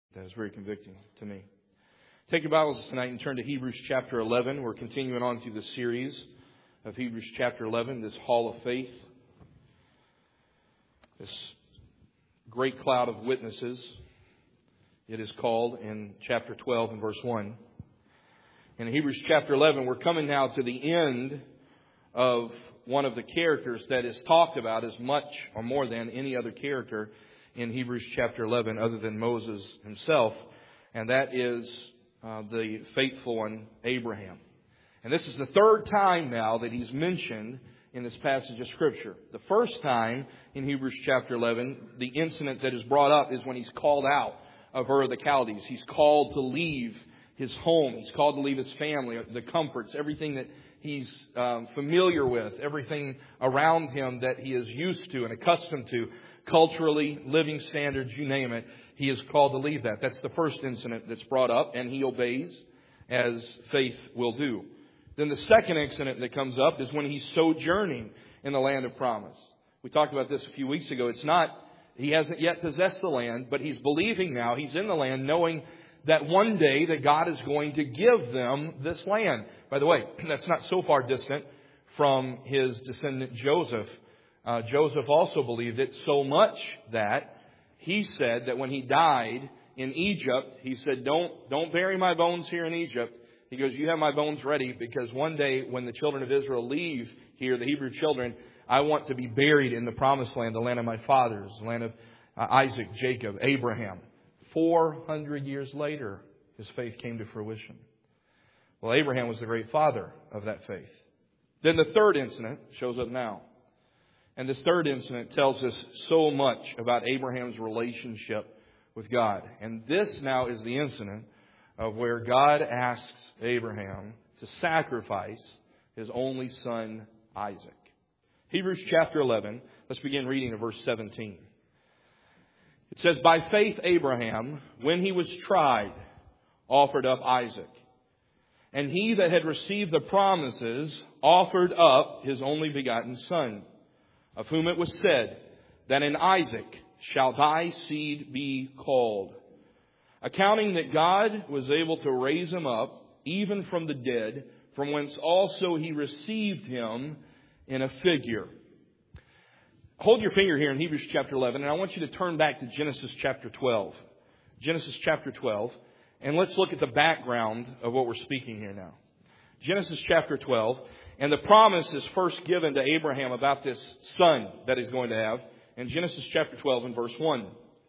That is very convicting to me. Take your Bibles tonight and turn to Hebrews chapter 11. We're continuing on through the series of Hebrews chapter 11, this Hall of Faith. This great cloud of witnesses, it is called in chapter 12 and verse 1. In Hebrews chapter 11, we're coming now to the end of one of the characters that is talked about as much or more than any other character in Hebrews chapter 11 other than Moses himself. And that is the faithful one, Abraham. And this is the third time now that he's mentioned in this passage of Scripture. The first time in Hebrews chapter 11, the incident that is brought up is when he's called out of Ur of the Chaldees. He's called to leave his home. He's called to leave his family, the comforts, everything that he's familiar with, everything around him that he is used to and accustomed to, culturally, living standards, you name it. He is called to leave that. That's the first incident that's brought up, and he obeys as faith will do. Then the second incident that comes up is when he's sojourning in the land of promise. We talked about this a few weeks ago. He hasn't yet possessed the land, but he's believing now. He's in the land knowing that one day that God is going to give them this land. By the way, that's not so far distant from his descendant Joseph. Joseph also believed it so much that he said that when he died in Egypt, he said, don't bury my bones here in Egypt. He goes, you have my bones ready because one day when the children of Israel leave here, the Hebrew children, I want to be buried in the promised land, the land of my fathers, the land of Isaac, Jacob, Abraham. 400 years later, his faith came to fruition. Well, Abraham was the great father of that faith. Then the third incident shows up now. And this third incident tells us so much about Abraham's relationship with God. And this now is the incident of where God asks Abraham to sacrifice his only son, Isaac. Hebrews chapter 11, let's begin reading at verse 17. It says, by faith Abraham, when he was tried, offered up Isaac. And he that had received the promises offered up his only begotten son, of whom it was said, that in Isaac shall thy seed be called. Accounting that God was able to raise him up, even from the dead, from whence also he received him in a figure. Hold your finger here in Hebrews chapter 11, and I want you to turn back to Genesis chapter 12. Genesis chapter 12, and let's look at the background of what we're speaking here now. Genesis chapter 12, and the promise is first given to Abraham about this son that he's going to have in Genesis chapter 12 and verse 1.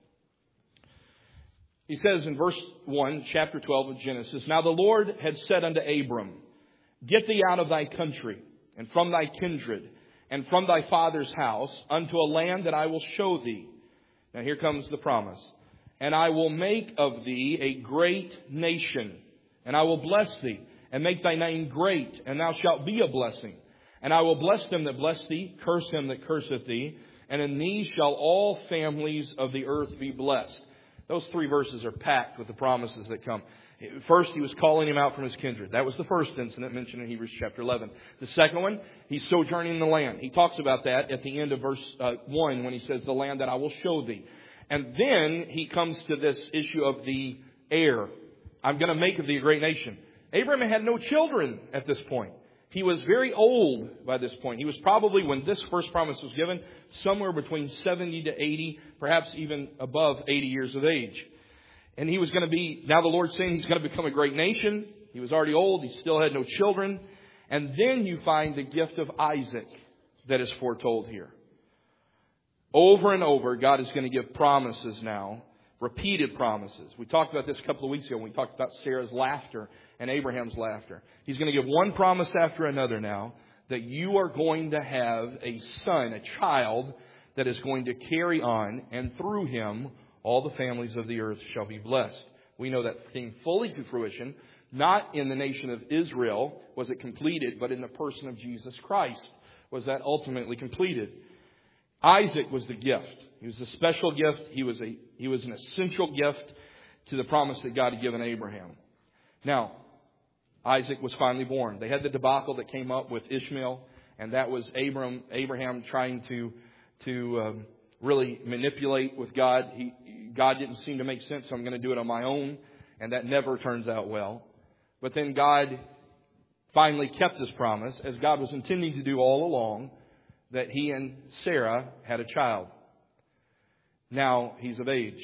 He says in verse 1, chapter 12 of Genesis, now the Lord had said unto Abram, get thee out of thy country, and from thy kindred, and from thy father's house, unto a land that I will show thee. Now here comes the promise. And I will make of thee a great nation, and I will bless thee, and make thy name great, and thou shalt be a blessing. And I will bless them that bless thee, curse him that curseth thee, and in thee shall all families of the earth be blessed. Those three verses are packed with the promises that come. First, he was calling him out from his kindred. That was the first incident mentioned in Hebrews chapter 11. The second one, he's sojourning in the land. He talks about that at the end of verse 1 when he says, the land that I will show thee. And then he comes to this issue of the heir. I'm going to make of thee a great nation. Abraham had no children at this point. He was very old by this point. He was probably, when this first promise was given, somewhere between 70 to 80, perhaps even above 80 years of age. And he was going to be, now the Lord's saying he's going to become a great nation. He was already old. He still had no children. And then you find the gift of Isaac that is foretold here. Over and over, God is going to give promises now, repeated promises. We talked about this a couple of weeks ago when we talked about Sarah's laughter and Abraham's laughter. He's going to give one promise after another now that you are going to have a son, a child that is going to carry on, and through him all the families of the earth shall be blessed. We know that came fully to fruition, not in the nation of Israel was it completed, but in the person of Jesus Christ was that ultimately completed. Isaac was the gift. He was a special gift. He was an essential gift to the promise that God had given Abraham. Now, Isaac was finally born. They had the debacle that came up with Ishmael, and that was Abraham trying to really manipulate with God. God didn't seem to make sense, so I'm going to do it on my own. And that never turns out well. But then God finally kept His promise, as God was intending to do all along, that he and Sarah had a child. Now he's of age.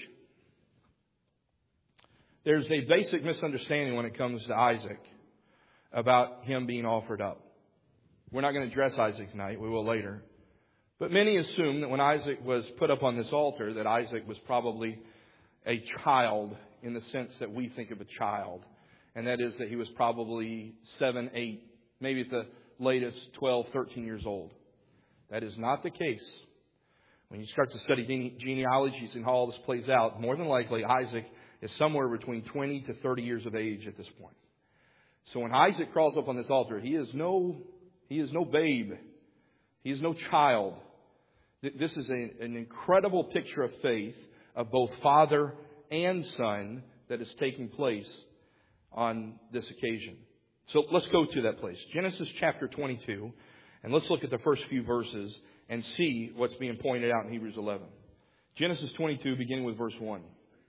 There's a basic misunderstanding when it comes to Isaac about him being offered up. We're not going to address Isaac tonight. We will later. But many assume that when Isaac was put up on this altar, that Isaac was probably a child in the sense that we think of a child. And that is that he was probably 7, 8, maybe at the latest 12, 13 years old. That is not the case. When you start to study genealogies and how all this plays out, more than likely Isaac is somewhere between 20 to 30 years of age at this point. So when Isaac crawls up on this altar, he is no babe. He is no child. This is an incredible picture of faith of both father and son that is taking place on this occasion. So let's go to that place. Genesis chapter 22. And let's look at the first few verses and see what's being pointed out in Hebrews 11. Genesis 22, beginning with verse 1.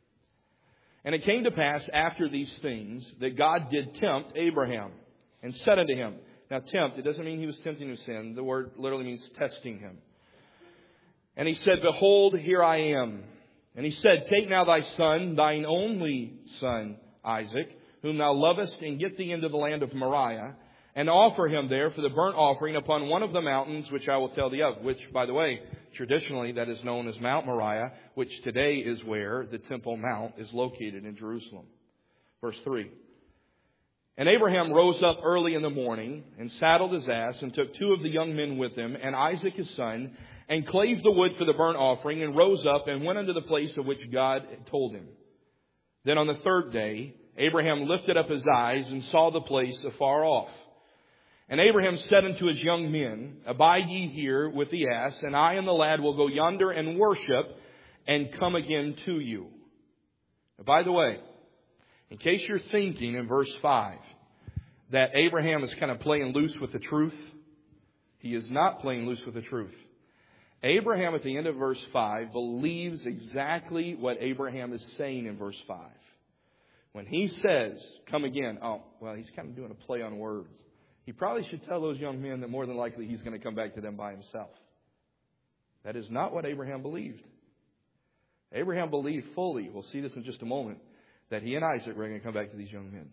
And it came to pass after these things that God did tempt Abraham and said unto him. Now tempt, it doesn't mean he was tempting to sin. The word literally means testing him. And he said, Behold, here I am. And he said, Take now thy son, thine only son, Isaac, whom thou lovest, and get thee into the land of Moriah, and offer him there for the burnt offering upon one of the mountains which I will tell thee of. Which, by the way, traditionally that is known as Mount Moriah, which today is where the Temple Mount is located in Jerusalem. Verse 3. And Abraham rose up early in the morning, and saddled his ass, and took 2 of the young men with him, and Isaac his son, and clave the wood for the burnt offering, and rose up, and went unto the place of which God had told him. Then on the 3rd day, Abraham lifted up his eyes, and saw the place afar off. And Abraham said unto his young men, Abide ye here with the ass, and I and the lad will go yonder and worship, and come again to you. Now, by the way, in case you're thinking in verse 5 that Abraham is kind of playing loose with the truth, he is not playing loose with the truth. Abraham at the end of verse 5 believes exactly what Abraham is saying in verse 5. When he says, come again, he's kind of doing a play on words. He probably should tell those young men that more than likely he's going to come back to them by himself. That is not what Abraham believed. Abraham believed fully, we'll see this in just a moment, that he and Isaac were going to come back to these young men.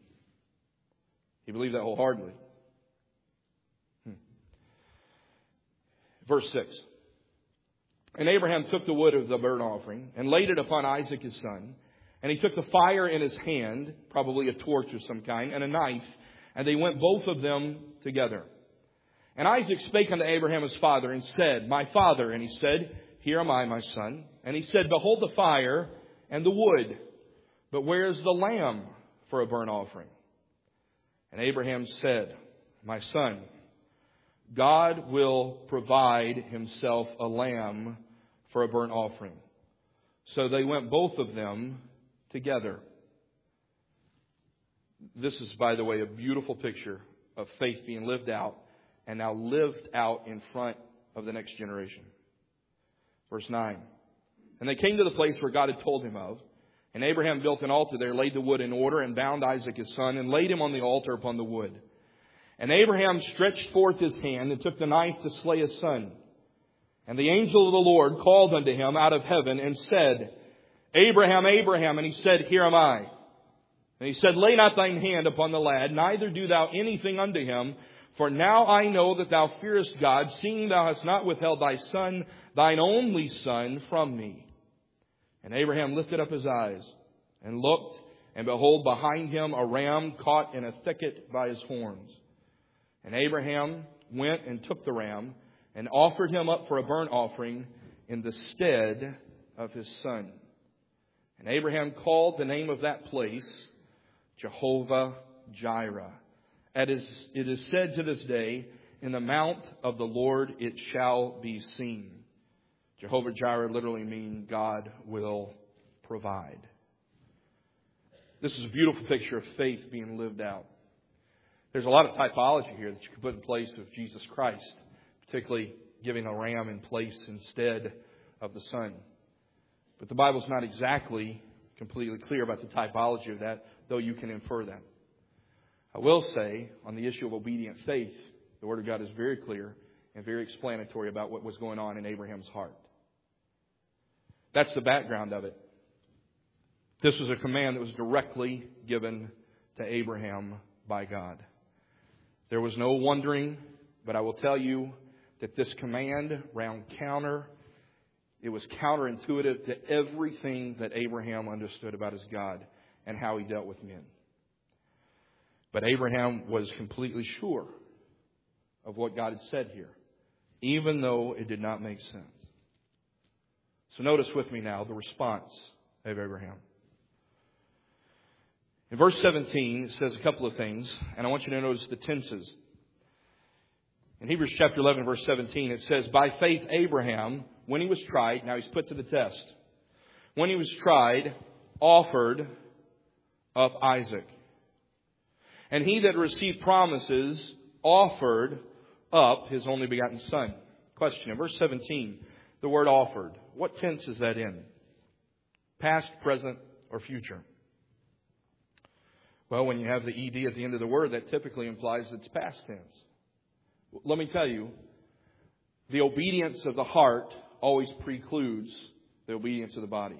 He believed that wholeheartedly. Verse 6. And Abraham took the wood of the burnt offering and laid it upon Isaac his son. And he took the fire in his hand, probably a torch of some kind, and a knife. And they went both of them together. And Isaac spake unto Abraham his father and said, My father. And he said, Here am I, my son. And he said, Behold the fire and the wood. But where is the lamb for a burnt offering? And Abraham said, My son, God will provide himself a lamb for a burnt offering. So they went both of them together. This is, by the way, a beautiful picture of faith being lived out and now lived out in front of the next generation. Verse 9. And they came to the place where God had told him of. And Abraham built an altar there, laid the wood in order, and bound Isaac his son, and laid him on the altar upon the wood. And Abraham stretched forth his hand and took the knife to slay his son. And the angel of the Lord called unto him out of heaven and said, Abraham, Abraham. And he said, Here am I. And he said, Lay not thine hand upon the lad, neither do thou anything unto him. For now I know that thou fearest God, seeing thou hast not withheld thy son, thine only son, from me. And Abraham lifted up his eyes and looked, and behold, behind him a ram caught in a thicket by his horns. And Abraham went and took the ram and offered him up for a burnt offering in the stead of his son. And Abraham called the name of that place Jehovah Jireh. It is said to this day, In the mount of the Lord it shall be seen. Jehovah Jireh literally means God will provide. This is a beautiful picture of faith being lived out. There's a lot of typology here that you can put in place of Jesus Christ, particularly giving a ram in place instead of the Son. But the Bible's not exactly completely clear about the typology of that, though you can infer that. I will say, on the issue of obedient faith, the Word of God is very clear and very explanatory about what was going on in Abraham's heart. That's the background of it. This was a command that was directly given to Abraham by God. There was no wondering, but I will tell you that this command ran counter. It was counterintuitive to everything that Abraham understood about his God and how he dealt with men. But Abraham was completely sure of what God had said here, even though it did not make sense. So notice with me now the response of Abraham. In verse 17, it says a couple of things, and I want you to notice the tenses. In Hebrews chapter 11, verse 17, it says, by faith Abraham, when he was tried, now he's put to the test, when he was tried, offered up Isaac. And he that received promises offered up his only begotten son. Question, in verse 17, the word offered, what tense is that in? Past, present, or future? Well, when you have the ed at the end of the word, that typically implies it's past tense. Let me tell you, the obedience of the heart always precludes the obedience of the body.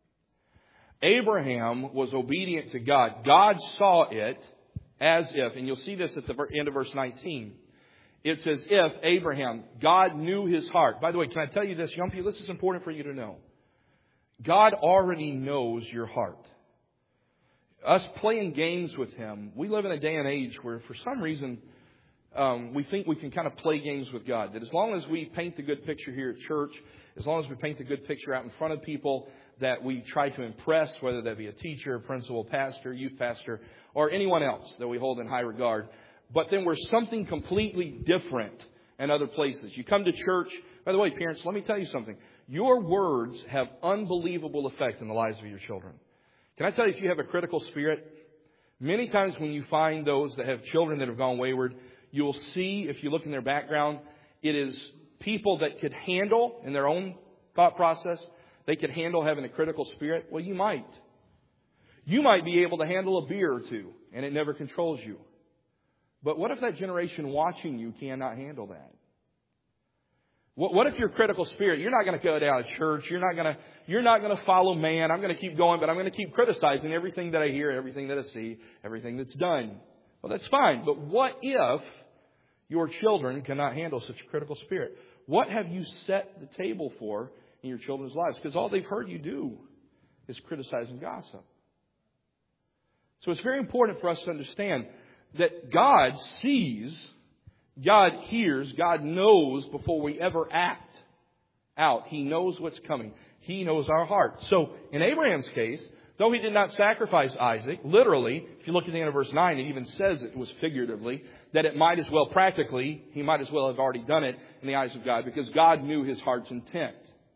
Abraham was obedient to God. God saw it as if, and you'll see this at the end of verse 19. It's as if Abraham, God knew his heart. By the way, can I tell you this, young people? This is important for you to know. God already knows your heart. Us playing games with Him, we live in a day and age where for some reason we think we can kind of play games with God. That as long as we paint the good picture here at church, as long as we paint the good picture out in front of people that we try to impress, whether that be a teacher, principal, pastor, youth pastor, or anyone else that we hold in high regard. But then we're something completely different in other places. You come to church. By the way, parents, let me tell you something. Your words have unbelievable effect in the lives of your children. Can I tell you, if you have a critical spirit, many times when you find those that have children that have gone wayward, you will see, if you look in their background, it is people that could handle, in their own thought process, they could handle having a critical spirit. Well, you might. You might be able to handle a beer or two, and it never controls you. But what if that generation watching you cannot handle that? What if your critical spirit, you're not going to go down to church, you're not going to follow man, I'm going to keep going, but I'm going to keep criticizing everything that I hear, everything that I see, everything that's done. Well, that's fine. But what if your children cannot handle such a critical spirit? What have you set the table for in your children's lives? Because all they've heard you do is criticize and gossip. So it's very important for us to understand that God sees, God hears, God knows before we ever act out. He knows what's coming. He knows our heart. So in Abraham's case, though he did not sacrifice Isaac, literally, if you look at the end of verse 9, it even says it was figuratively, that it might as well practically, he might as well have already done it in the eyes of God, because God knew his heart's intent.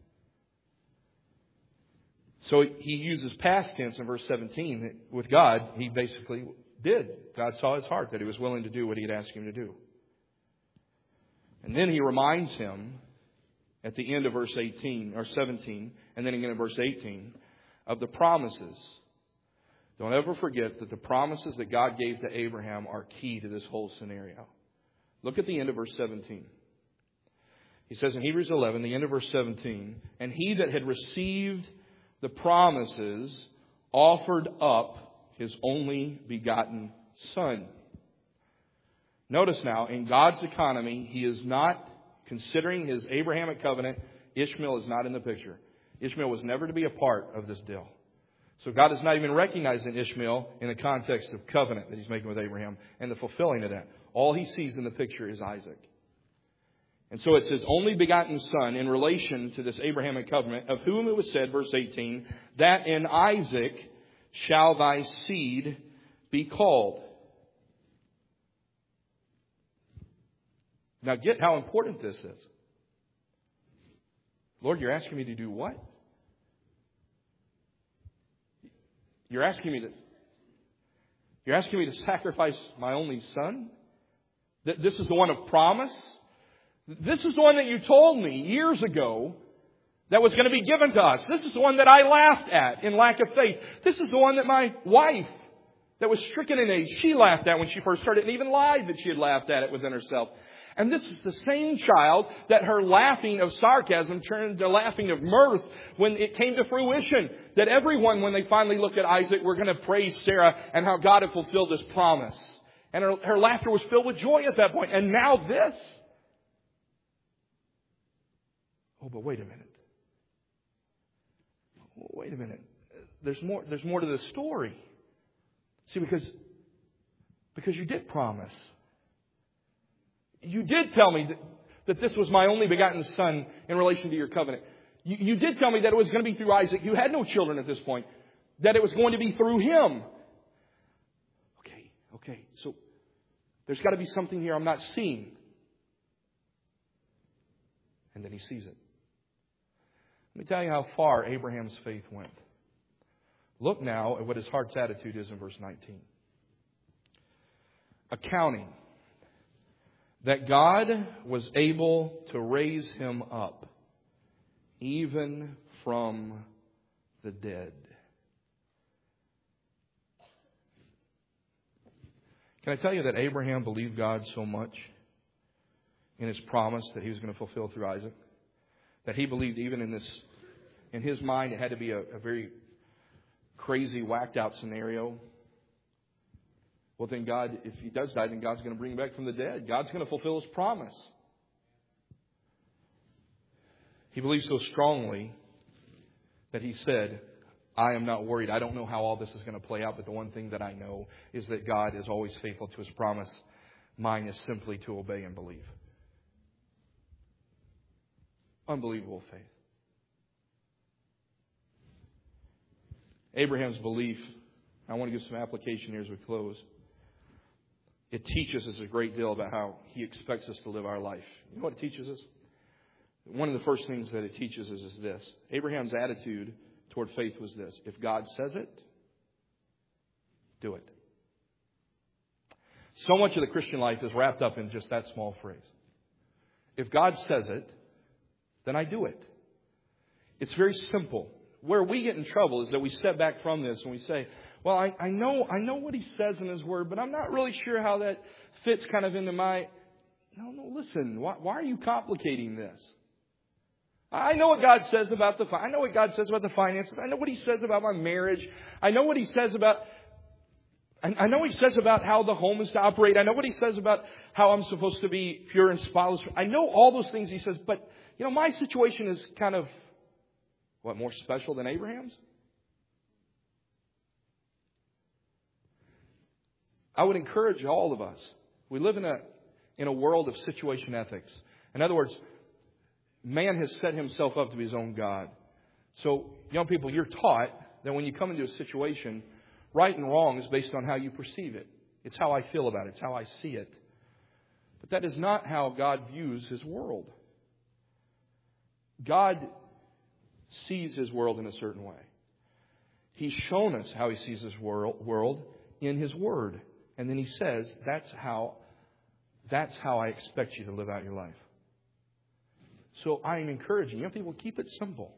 So he uses past tense in verse 17. With God, he basically did. God saw his heart, that he was willing to do what he had asked him to do. And then he reminds him at the end of verse 18 or 17, and then again in verse 18, of the promises. Don't ever forget that the promises that God gave to Abraham are key to this whole scenario. Look at the end of verse 17. He says in Hebrews 11, the end of verse 17, and he that had received the promises offered up his only begotten son. Notice now, in God's economy, he is not considering his Abrahamic covenant. Ishmael is not in the picture. Ishmael was never to be a part of this deal. So God is not even recognizing Ishmael in the context of covenant that he's making with Abraham and the fulfilling of that. All he sees in the picture is Isaac. And so it says, only begotten son in relation to this Abrahamic covenant, of whom it was said, verse 18, that in Isaac shall thy seed be called. Now get how important this is. Lord, you're asking me to do what? You're asking me to sacrifice my only son? This is the one of promise? This is the one that you told me years ago that was going to be given to us. This is the one that I laughed at in lack of faith. This is the one that my wife, that was stricken in age, she laughed at when she first heard it, and even lied that she had laughed at it within herself. And this is the same child that her laughing of sarcasm turned to laughing of mirth when it came to fruition. That everyone, when they finally look at Isaac, were going to praise Sarah and how God had fulfilled His promise. And her laughter was filled with joy at that point. And now this. Oh, but wait a minute. Wait a minute. There's more to the story. See, because you did promise. You did tell me that this was my only begotten son in relation to your covenant. You did tell me that it was going to be through Isaac. You had no children at this point. That it was going to be through him. Okay. So there's got to be something here I'm not seeing. And then he sees it. Let me tell you how far Abraham's faith went. Look now at what his heart's attitude is in verse 19. Accounting that God was able to raise him up, even from the dead. Can I tell you that Abraham believed God so much in his promise that he was going to fulfill through Isaac, that he believed even in his mind, it had to be a very crazy, whacked out scenario. Well, then God, if he does die, then God's going to bring him back from the dead. God's going to fulfill His promise. He believed so strongly that he said, I am not worried. I don't know how all this is going to play out, but the one thing that I know is that God is always faithful to His promise. Mine is simply to obey and believe. Unbelievable faith. Abraham's belief, I want to give some application here as we close. It teaches us a great deal about how He expects us to live our life. You know what it teaches us? One of the first things that it teaches us is this. Abraham's attitude toward faith was this. If God says it, do it. So much of the Christian life is wrapped up in just that small phrase. If God says it, then I do it. It's very simple. Where we get in trouble is that we step back from this and we say, well, I know what He says in His Word, but I'm not really sure how that fits kind of into my... No, listen. Why are you complicating this? I know what God says about the finances. I know what He says about my marriage. I know what He says about... I know what He says about how the home is to operate. I know what He says about how I'm supposed to be pure and spotless. I know all those things He says, but, my situation is kind of... What, more special than Abraham's? I would encourage all of us. We live in a world of situation ethics. In other words, man has set himself up to be his own God. So, young people, you're taught that when you come into a situation, right and wrong is based on how you perceive it. It's how I feel about it. It's how I see it. But that is not how God views His world. God sees His world in a certain way. He's shown us how He sees His world in His Word. And then He says, that's how I expect you to live out your life. So I am encouraging young people, keep it simple.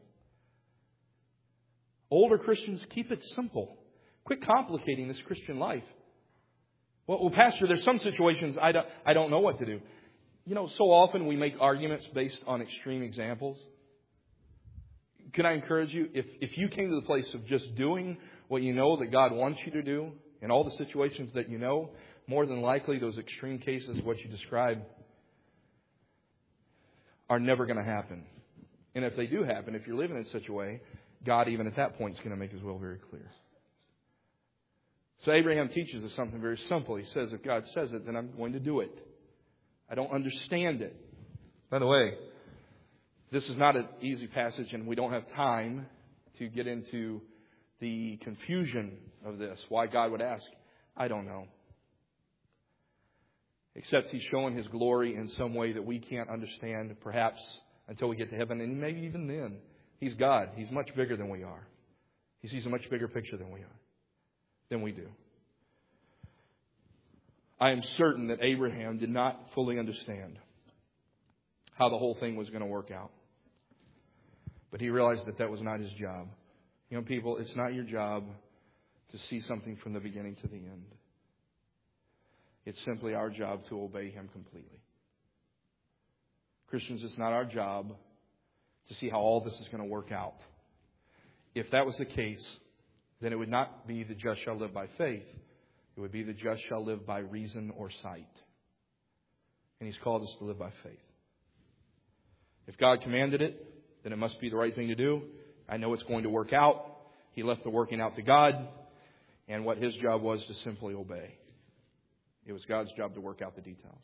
Older Christians, keep it simple. Quit complicating this Christian life. Well, Pastor, there's some situations I don't know what to do. So often we make arguments based on extreme examples. Can I encourage you, if you came to the place of just doing what you know that God wants you to do in all the situations that you know, more than likely those extreme cases, what you described, are never going to happen. And if they do happen, if you're living in such a way, God even at that point is going to make His will very clear. So Abraham teaches us something very simple. He says, if God says it, then I'm going to do it. I don't understand it. By the way, this is not an easy passage, and we don't have time to get into the confusion of this. Why God would ask, I don't know. Except He's showing His glory in some way that we can't understand, perhaps until we get to heaven. And maybe even then. He's God. He's much bigger than we are. He sees a much bigger picture than we do. I am certain that Abraham did not fully understand how the whole thing was going to work out. But he realized that that was not his job. Young people, it's not your job to see something from the beginning to the end. It's simply our job to obey Him completely. Christians, it's not our job to see how all this is going to work out. If that was the case, then it would not be the just shall live by faith. It would be the just shall live by reason or sight. And He's called us to live by faith. If God commanded it, then it must be the right thing to do. I know it's going to work out. He left the working out to God. And what His job was to simply obey. It was God's job to work out the details.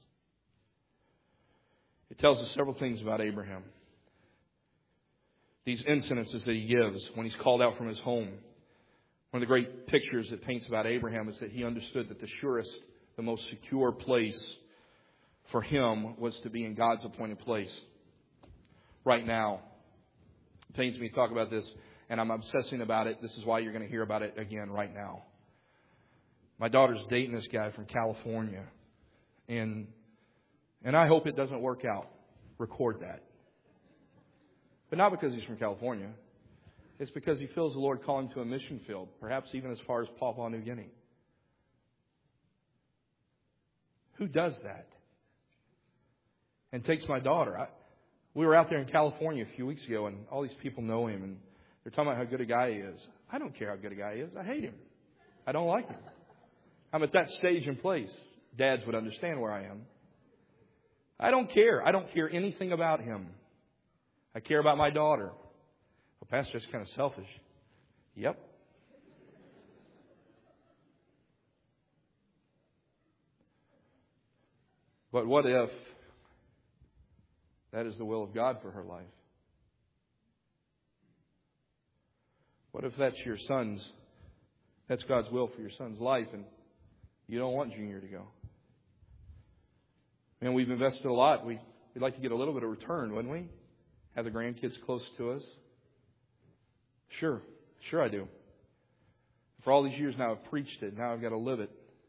It tells us several things about Abraham. These incidences that he gives when he's called out from his home. One of the great pictures it paints about Abraham is that he understood that the surest, the most secure place for him was to be in God's appointed place. Right now, it pains me to talk about this, and I'm obsessing about it. This is why you're going to hear about it again right now. My daughter's dating this guy from California, and I hope it doesn't work out. Record that. But not because he's from California. It's because he feels the Lord calling him to a mission field, perhaps even as far as Papua New Guinea. Who does that? And takes my daughter. We were out there in California a few weeks ago, and all these people know him, and they're talking about how good a guy he is. I don't care how good a guy he is. I hate him. I don't like him. I'm at that stage and place. Dads would understand where I am. I don't care. I don't care anything about him. I care about my daughter. Well, Pastor, that's kind of selfish. Yep. But what if that is the will of God for her life? What if that's your son's, that's God's will for your son's life, and you don't want Junior to go? Man, we've invested a lot. We'd like to get a little bit of return, wouldn't we? Have the grandkids close to us? Sure I do. For all these years now, I've preached it. Now I've got to live it.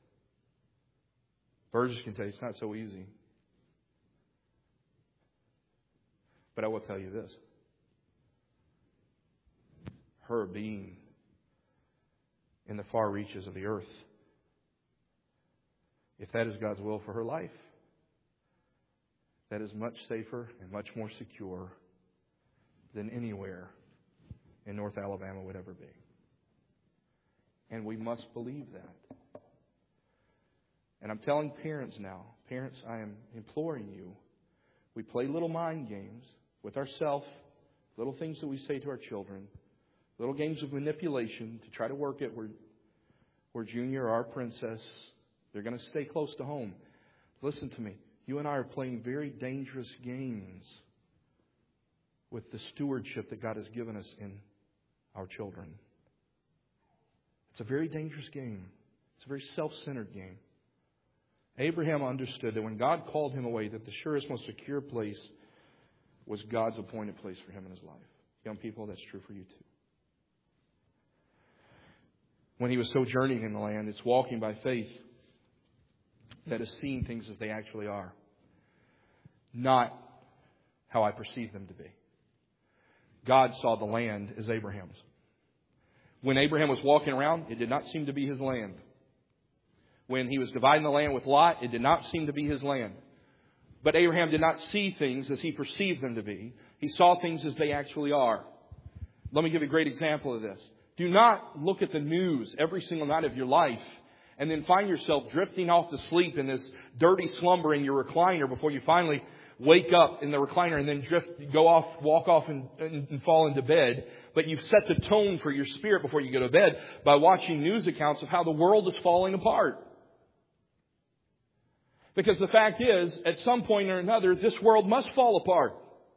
Burgess can tell you it's not so easy. But I will tell you this. Her being in the far reaches of the earth, if that is God's will for her life, that is much safer and much more secure than anywhere in North Alabama would ever be. And we must believe that. And I'm telling parents now, parents, I am imploring you, we play little mind games with ourselves, little things that we say to our children, little games of manipulation to try to work it where Junior or our princess, they're going to stay close to home. Listen to me. You and I are playing very dangerous games with the stewardship that God has given us in our children. It's a very dangerous game. It's a very self-centered game. Abraham understood that when God called him away, that the surest, most secure place was God's appointed place for him in his life. Young people, that's true for you too. When he was sojourning in the land, it's walking by faith that is seeing things as they actually are, not how I perceive them to be. God saw the land as Abraham's. When Abraham was walking around, it did not seem to be his land. When he was dividing the land with Lot, it did not seem to be his land. But Abraham did not see things as he perceived them to be. He saw things as they actually are. Let me give you a great example of this. Do not look at the news every single night of your life and then find yourself drifting off to sleep in this dirty slumber in your recliner before you finally wake up in the recliner and then walk off and fall into bed. But you've set the tone for your spirit before you go to bed by watching news accounts of how the world is falling apart. Because the fact is, at some point or another, this world must fall apart.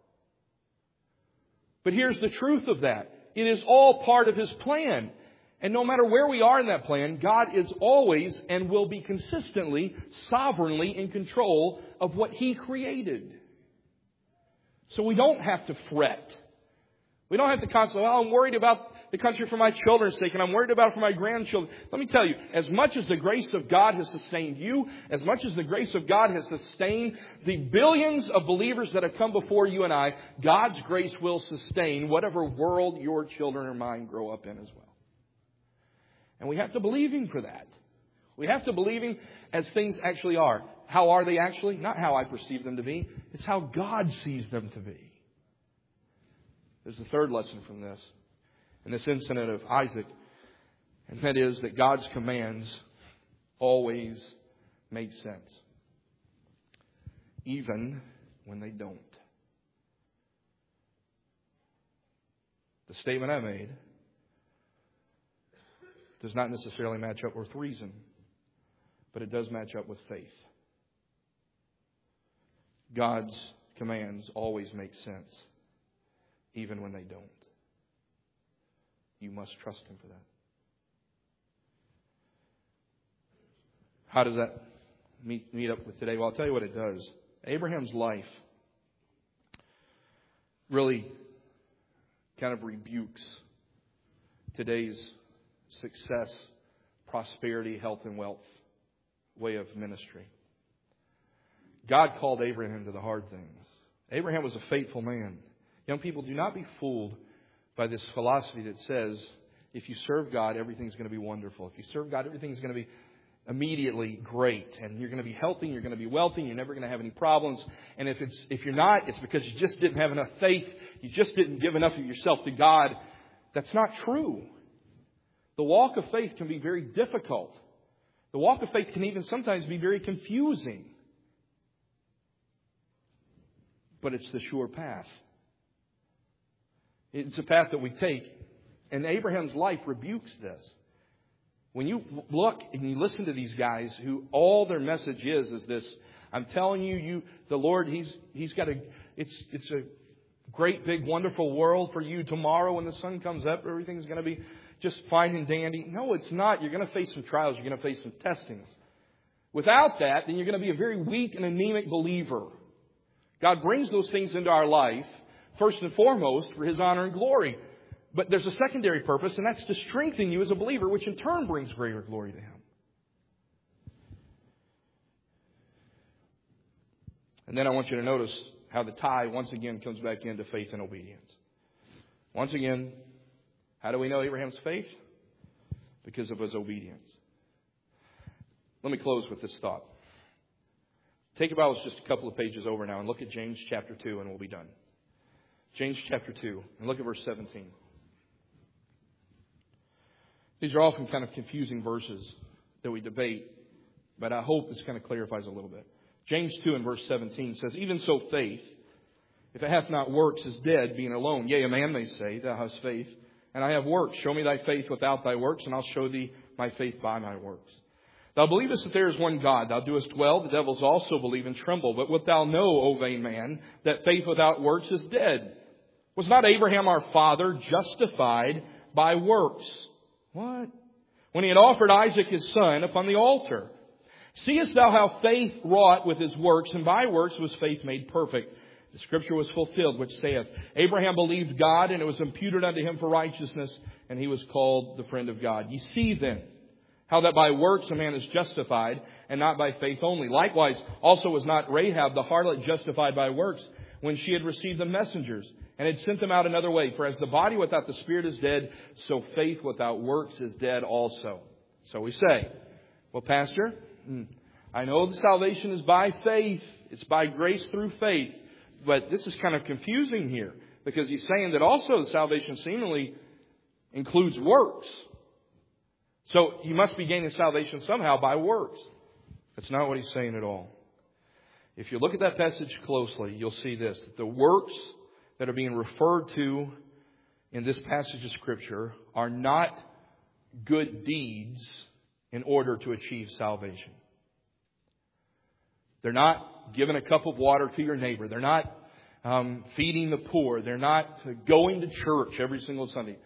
But here's the truth of that. It is all part of His plan. And no matter where we are in that plan, God is always and will be consistently, sovereignly in control of what He created. So we don't have to fret. We don't have to constantly, I'm worried about the country for my children's sake, and I'm worried about it for my grandchildren. Let me tell you, as much as the grace of God has sustained you, as much as the grace of God has sustained the billions of believers that have come before you and I, God's grace will sustain whatever world your children or mine grow up in as well. And we have to believe Him for that. We have to believe Him as things actually are. How are they actually? Not how I perceive them to be. It's how God sees them to be. There's the third lesson from this, in this incident of Isaac, and that is that God's commands always make sense, even when they don't. The statement I made does not necessarily match up with reason, but it does match up with faith. God's commands always make sense, even when they don't. You must trust Him for that. How does that meet up with today? Well, I'll tell you what it does. Abraham's life really kind of rebukes today's success, prosperity, health, and wealth way of ministry. God called Abraham to the hard things. Abraham was a faithful man. Young people, do not be fooled by this philosophy that says if you serve God, everything's going to be wonderful. If you serve God, everything's going to be immediately great. And you're going to be healthy, you're going to be wealthy, and you're never going to have any problems. And if you're not, it's because you just didn't have enough faith. You just didn't give enough of yourself to God. That's not true. The walk of faith can be very difficult. The walk of faith can even sometimes be very confusing. But it's the sure path. It's a path that we take. And Abraham's life rebukes this. When you look and you listen to these guys who all their message is this: I'm telling you, the Lord, He's got it's a great, big, wonderful world for you tomorrow when the sun comes up. Everything's going to be just fine and dandy. No, it's not. You're going to face some trials. You're going to face some testings. Without that, then you're going to be a very weak and anemic believer. God brings those things into our life, first and foremost, for His honor and glory. But there's a secondary purpose, and that's to strengthen you as a believer, which in turn brings greater glory to Him. And then I want you to notice how the tie once again comes back into faith and obedience. Once again, how do we know Abraham's faith? Because of his obedience. Let me close with this thought. Take your Bibles just a couple of pages over now and look at James chapter 2 and we'll be done. James chapter 2 and look at verse 17. These are often kind of confusing verses that we debate, but I hope this kind of clarifies a little bit. James 2 and verse 17 says, Even so faith, if it hath not works, is dead, being alone. Yea, a man may say, Thou hast faith, and I have works. Show me thy faith without thy works, and I'll show thee my faith by my works. Thou believest that there is one God. Thou doest well. The devils also believe and tremble. But wilt thou know, O vain man, that faith without works is dead? Was not Abraham our father justified by works? What? When he had offered Isaac his son upon the altar. Seest thou how faith wrought with his works, and by works was faith made perfect? The scripture was fulfilled, which saith, Abraham believed God, and it was imputed unto him for righteousness, and he was called the friend of God. Ye see then, how that by works a man is justified, and not by faith only. Likewise, also was not Rahab the harlot justified by works, when she had received the messengers, and had sent them out another way? For as the body without the spirit is dead, so faith without works is dead also. So we say, well, Pastor, I know the salvation is by faith. It's by grace through faith. But this is kind of confusing here, because he's saying that also the salvation seemingly includes works. So you must be gaining salvation somehow by works. That's not what he's saying at all. If you look at that passage closely, you'll see this: that the works that are being referred to in this passage of Scripture are not good deeds in order to achieve salvation. They're not giving a cup of water to your neighbor. They're not feeding the poor. They're not going to church every single Sunday.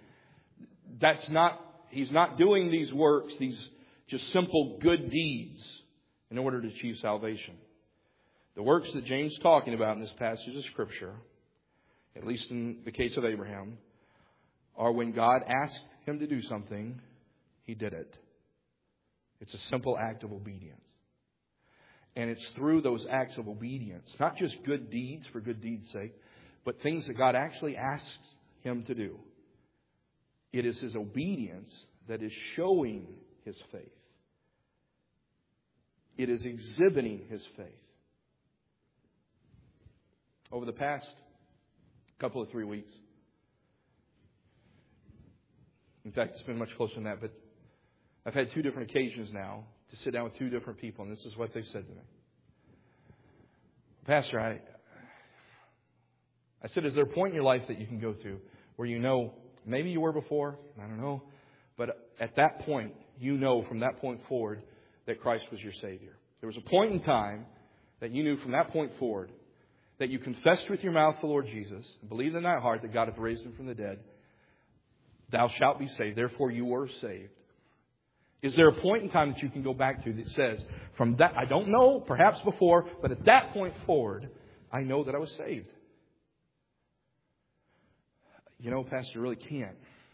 He's not doing these works, these just simple good deeds in order to achieve salvation. The works that James is talking about in this passage of Scripture, at least in the case of Abraham, or when God asked him to do something, he did it. It's a simple act of obedience. And it's through those acts of obedience, not just good deeds for good deeds' sake, but things that God actually asks him to do. It is his obedience that is showing his faith. It is exhibiting his faith. Over the past couple of 3 weeks, in fact, it's been much closer than that, but I've had 2 different occasions now to sit down with 2 different people, and this is what they've said to me. Pastor, I said, is there a point in your life that you can go to where you know, maybe you were before, I don't know, but at that point, you know from that point forward that Christ was your Savior. There was a point in time that you knew from that point forward that you confessed with your mouth the Lord Jesus and believed in thy heart that God hath raised him from the dead. Thou shalt be saved. Therefore you were saved. Is there a point in time that you can go back to that says, from that, I don't know, perhaps before, but at that point forward, I know that I was saved? You know, Pastor, you really can't.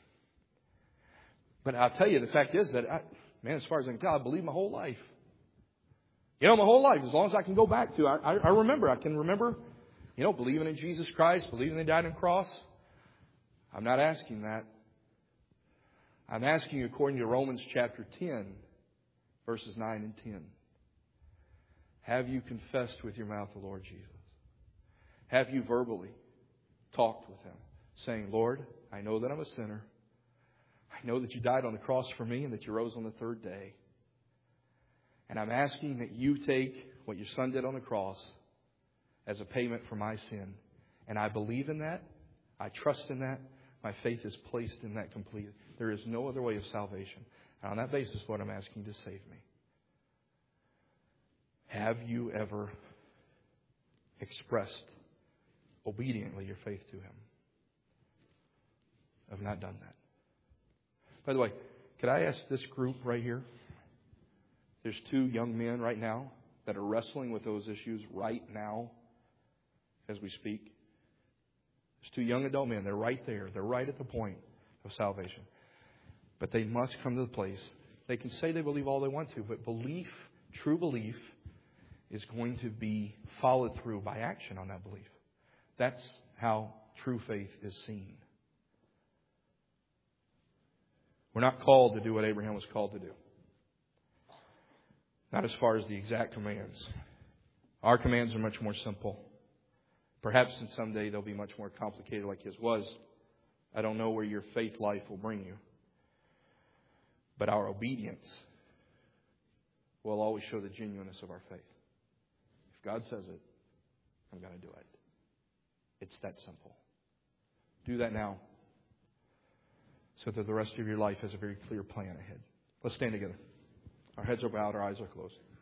But I'll tell you, the fact is that, as far as I can tell, I believe my whole life. You know, my whole life, as long as I can go back to, I can remember, believing in Jesus Christ, believing He died on the cross. I'm not asking that. I'm asking you according to Romans chapter 10, verses 9 and 10. Have you confessed with your mouth the Lord Jesus? Have you verbally talked with Him, saying, Lord, I know that I'm a sinner. I know that you died on the cross for me and that you rose on the third day. And I'm asking that you take what your Son did on the cross as a payment for my sin. And I believe in that. I trust in that. My faith is placed in that completely. There is no other way of salvation. And on that basis, Lord, I'm asking you to save me. Have you ever expressed obediently your faith to Him? I've not done that. By the way, could I ask this group right here? There's 2 young men right now that are wrestling with those issues right now as we speak. There's 2 young adult men. They're right there. They're right at the point of salvation. But they must come to the place. They can say they believe all they want to, but belief, true belief, is going to be followed through by action on that belief. That's how true faith is seen. We're not called to do what Abraham was called to do. Not as far as the exact commands. Our commands are much more simple. Perhaps in someday they'll be much more complicated like his was. I don't know where your faith life will bring you. But our obedience will always show the genuineness of our faith. If God says it, I'm going to do it. It's that simple. Do that now, so that the rest of your life has a very clear plan ahead. Let's stand together. Our heads are bowed, our eyes are closed.